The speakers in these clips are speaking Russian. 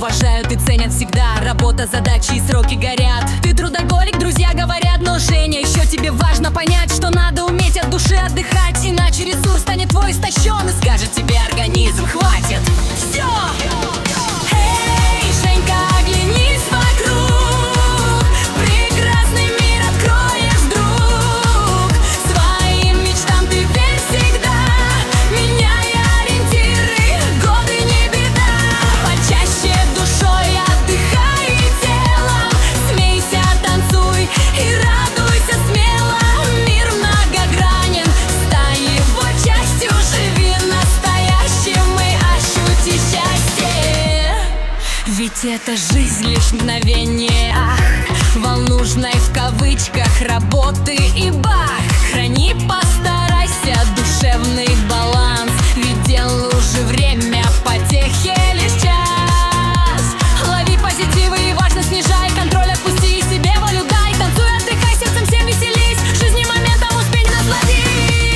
уважают и ценят всегда. Работа, задачи и сроки горят. Ты трудоголик, друзья говорят, но, Женя, еще тебе важно понять, что надо уметь от души отдыхать, иначе ресурс станет твой истощен и скажет тебе организм: хватит, все! Эй, Женька, оглянись вокруг, прекрасный мир откроешь вдруг. Своим мечтам ты верь всегда, меняй ориентиры, годы не беда. Почаще душой отдыхай и телом, смейся, танцуй и радуйся смело. Мир многогранен, стань его частью, живи настоящим и ощути счастье. Ведь это жизнь лишь мгновение, волнужной в кавычках работы и бах. Храни, постарайся душевный баланс, ведь делу же время, потехи лишь час. Лови позитивы и важно снижай контроль, отпусти и себе волю дай. Танцуй, отдыхай, сердцем всем веселись, жизни моментом успей насладись.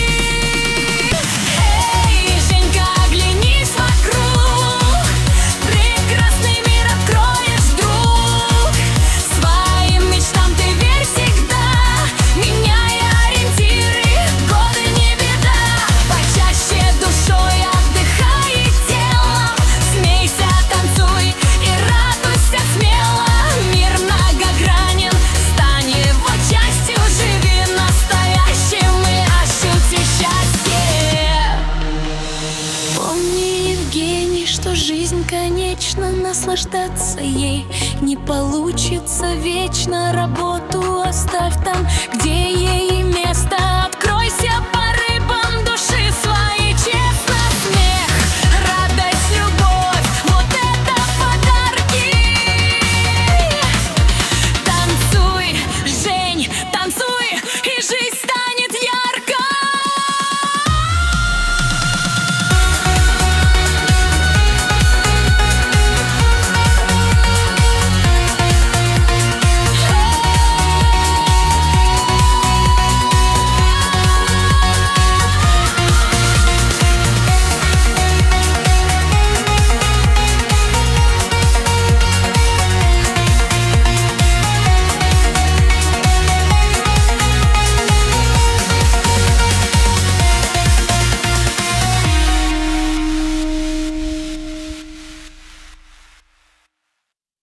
Эй, Женька, оглянись вокруг, прекрасный мир откроешь вдруг. Своим мечтам ты верь всегда, меняй ориентиры, годы не беда. Почаще душой отдыхай и телом, смейся, танцуй и радуйся смело. Мир многогранен, стань его частью, живи настоящим и ощути счастье. Помни, Евгений, что жизнь конечна, наслаждаться ей не получится вечно. Работу оставь там, где ей место, откройся.